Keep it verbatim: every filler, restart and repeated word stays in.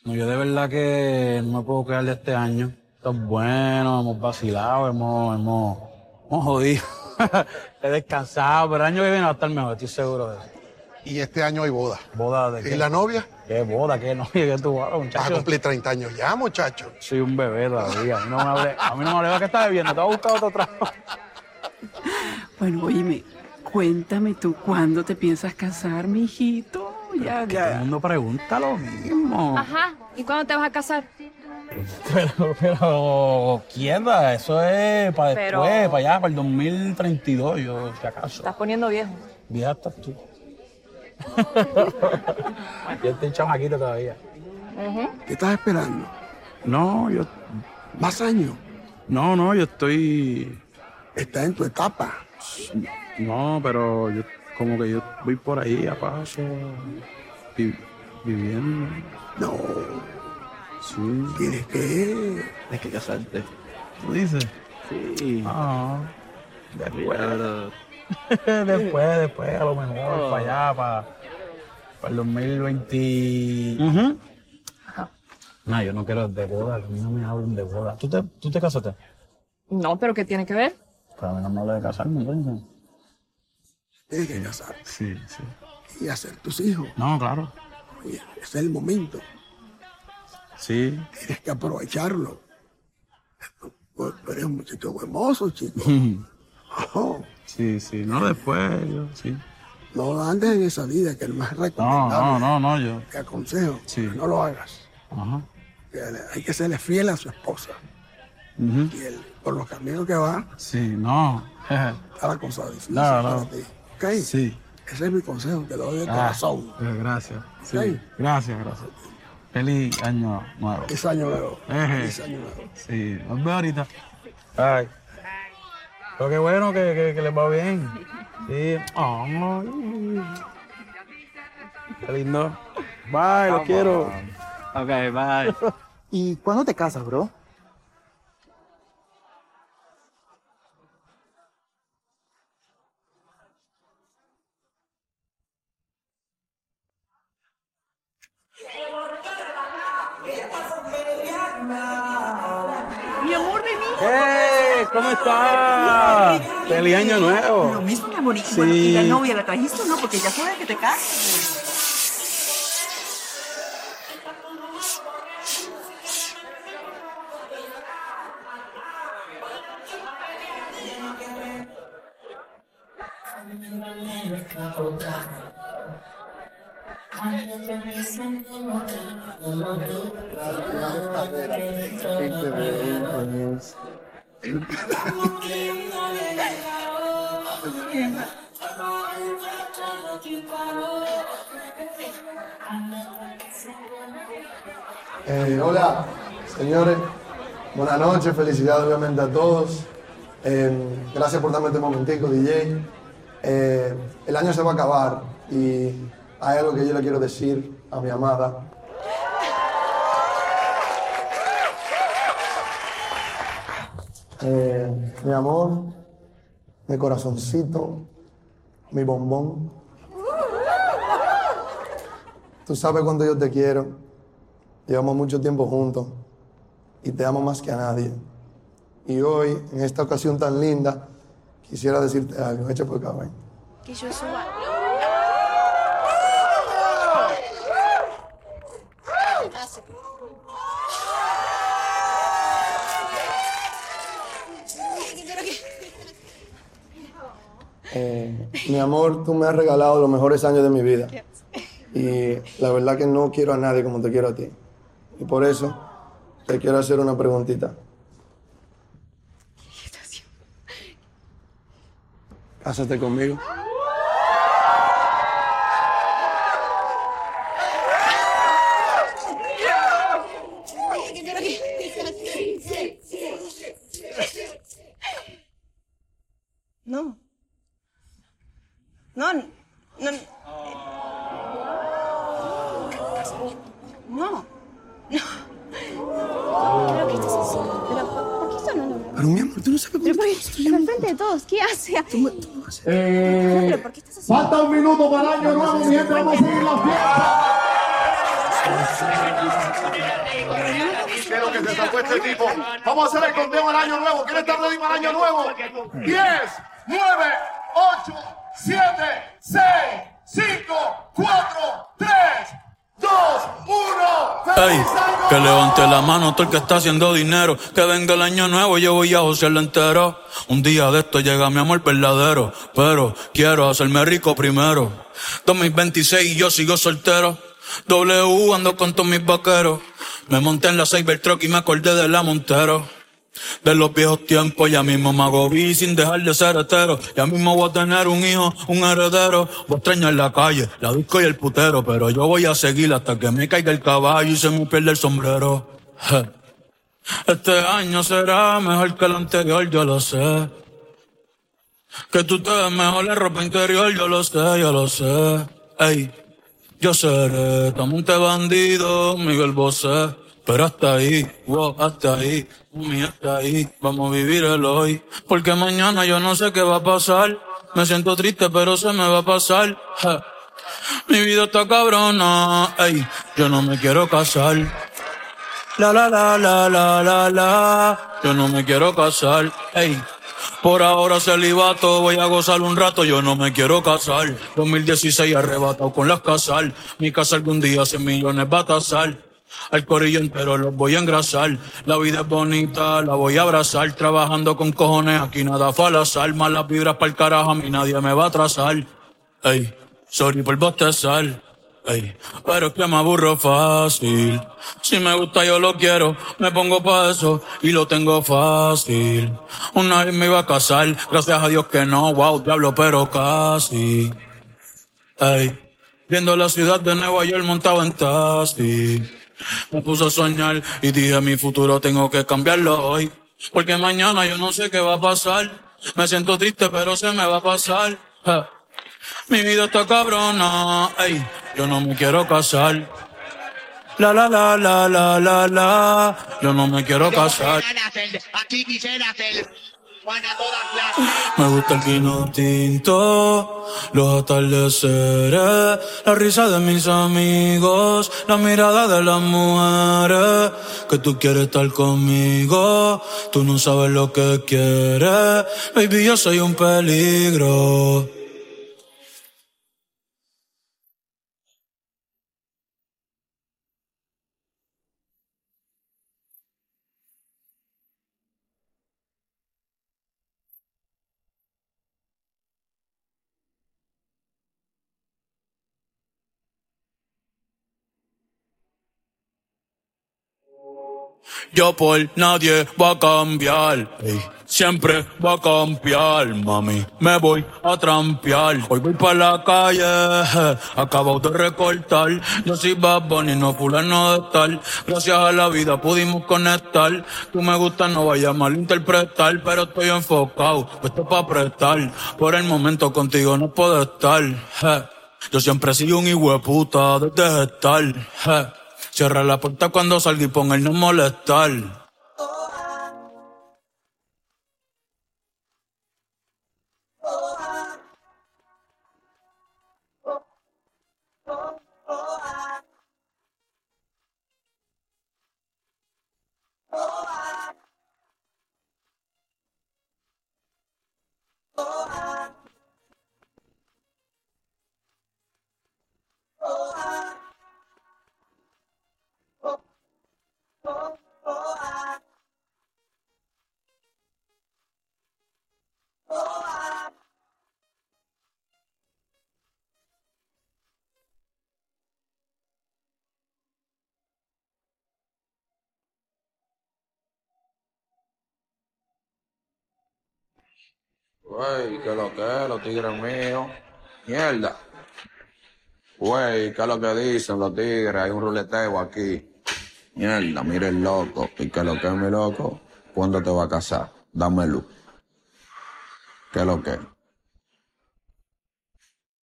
No, yo de verdad que no me puedo quedar de este año. Esto es bueno, hemos vacilado, hemos, hemos, hemos jodido. He descansado, pero el año que viene va a estar mejor, estoy seguro de eso. Y este año hay boda. ¿Boda de qué? ¿Y la novia? ¿Qué boda? ¿Qué novia? ¿Qué tú hablas, muchacho? Vas a cumplir treinta años ya, muchacho. Soy un bebé todavía. A mí no me hable, a mí no me hable que estás bebiendo. Te voy a buscar otro trabajo. Bueno, óyeme, cuéntame tú, ¿cuándo te piensas casar, mijito? Ya, Que todo el ya. mundo pregunta lo mismo. Ajá. ¿Y cuándo te vas a casar? Pero, pero, quieta, eso es para Pero- después, para allá, para el dos mil treinta y dos, yo, si acaso. Estás poniendo viejo. Vieja estás tú. Yo estoy chamaquito todavía. ¿Qué estás esperando? No, yo, ¿Más años? no, no, yo estoy, Estás en tu etapa. no, pero yo, como que yo voy por ahí a paso, vi- viviendo. No, Sí. tienes que... Tienes que casarte. ¿Tú dices? Sí. Ah, después. después, después, a lo mejor, para allá, para, para el dos mil veinte. No, yo no quiero de boda, a mí no me hablan de boda. ¿Tú te, tú te casaste? No, pero ¿qué tiene que ver? Pero a mí no me habla de casarme, entonces. Tienes que casar Sí, sí. y hacer tus hijos. No, claro. Oye, ese es el momento. Sí. Tienes que aprovecharlo. Pues, tú eres un muchacho hermoso, chico. Oh, Sí, sí. No después, yo, sí. no andes en esa vida, que es más No, recomendable. no, no, no, yo. Te aconsejo Sí. que no lo hagas. Ajá. Que le- hay que serle fiel a su esposa. Ujú. Y él, por los caminos que va, Sí, no. está la cosa difícil No, no. para ti. ¿Ok? Sí. Ese es mi consejo, te lo doy de Ah, corazón. eh, gracias. Sí. Ok. Gracias, gracias. Feliz año nuevo. Feliz año nuevo. Ejé. Feliz año nuevo. Sí, nos vemos ahorita. Ay. Pero qué bueno que, que, que les va bien. Sí. Ay. Qué lindo. Bye, los quiero. Ok, bye. ¿Y cuándo te casas, bro? Mi amor de mí. ¡Eh! ¿Cómo estás? ¡Feliz año nuevo! Lo mismo, mi amor. Y, Sí. bueno, ¿y la novia la trajiste o no? Porque ya sabes que te casas. Eh, hola, señores. Buenas noches, felicidades obviamente a todos. Eh, gracias por darme este momentico, D J. Eh, el año se va a acabar y hay algo que yo le quiero decir a mi amada. Eh, mi amor, mi corazoncito, mi bombón. Tú sabes cuánto yo te quiero. Llevamos mucho tiempo juntos y te amo más que a nadie. Y hoy, en esta ocasión tan linda, quisiera decirte algo. Echa por acá, ven. Que yo suba. Eh, mi amor, tú me has regalado los mejores años de mi vida. Y la verdad que no quiero a nadie como te quiero a ti. Y por eso te quiero hacer una preguntita. Cásate conmigo. No. No, no. No. ¿Pero qué estás haciendo? ¿Pero por qué eso no lo Pero mi amor, tú no sabes Pero cómo por estás pero al frente de todos, ¿qué hace? Eh, ¿Pero por qué estás haciendo? falta un minuto para el año nuevo, mi gente. Vamos a seguir la fiesta. sacó este tipo. Vamos a hacer el conteo al año nuevo. ¿Quién está ready para el año nuevo? diez, nueve, ocho, siete, seis, cinco, cuatro, tres, dos, uno. Ey, que levante la mano todo el que está haciendo dinero. Que venga el año nuevo, yo voy a josearlo entero. Un día de esto llega mi amor verdadero, pero quiero hacerme rico primero. dos mil veintiséis y yo sigo soltero. W ando con todos mis vaqueros. Me monté en la Cybertruck y me acordé de la Montero. De los viejos tiempos, ya mismo me hago vi sin dejar de ser hetero. Ya mismo voy a tener un hijo, un heredero. Voy a extrañar la calle, la disco y el putero, pero yo voy a seguir hasta que me caiga el caballo y se me pierda el sombrero. Este año será mejor que el anterior, yo lo sé. Que tú te ves mejor en ropa interior, yo lo sé, yo lo sé. Ey, yo seré Tamonte bandido, Miguel Bosé. Pero hasta ahí, wow, hasta ahí, mami, hasta ahí, vamos a vivir el hoy. Porque mañana yo no sé qué va a pasar. Me siento triste, pero se me va a pasar. Ja. Mi vida está cabrona, ey, yo no me quiero casar. La la la la la la la, yo no me quiero casar, ey. Por ahora celibato, voy a gozar un rato, yo no me quiero casar. dos mil dieciséis arrebatado con las casal. Mi casa algún día cien millones va a tasar. Al corillo entero los voy a engrasar. La vida es bonita, la voy a abrazar. Trabajando con cojones, aquí nada fue al azar. Malas vibras pa'l carajo, a mí nadie me va a atrasar. Ey, sorry por bostezar. Ey, pero es que me aburro fácil. Si me gusta yo lo quiero, me pongo pa' eso y lo tengo fácil. Una vez me iba a casar, gracias a Dios que no, wow, diablo, pero casi. Ey, viendo la ciudad de Nueva York montado en taxi. Me puse a soñar y dije mi futuro tengo que cambiarlo hoy. Porque mañana yo no sé qué va a pasar. Me siento triste pero se me va a pasar. Ja. Mi vida está cabrona, ey, yo no me quiero casar. La la la la la la la, yo no me quiero casar. Me gusta el vino tinto, los atardeceres, la risa de mis amigos, la mirada de las mujeres. Que tú quieres estar conmigo, tú no sabes lo que quieres. Baby, yo soy un peligro. Yo por nadie voy a cambiar, ey. Siempre voy a cambiar, mami. Me voy a trampear. Hoy voy pa' la calle, je. Acabo de recortar. Yo soy Bad Bunny, no fulano de estar. Gracias a la vida pudimos conectar. Tú me gustas, no vayas a malinterpretar. Pero estoy enfocado, puesto pa' prestar. Por el momento contigo no puedo estar, je. Yo siempre he sido un hijueputa desde estar, je. Cierra la puerta cuando salga y pon el no molestar. Güey, ¿qué lo que es? Los tigres míos. Mierda. Güey, ¿qué es lo que dicen los tigres? Hay un ruleteo aquí. Mierda, mire el loco. ¿Y qué es lo que es, mi loco? ¿Cuándo te vas a casar? Dame luz. ¿Qué es lo que es?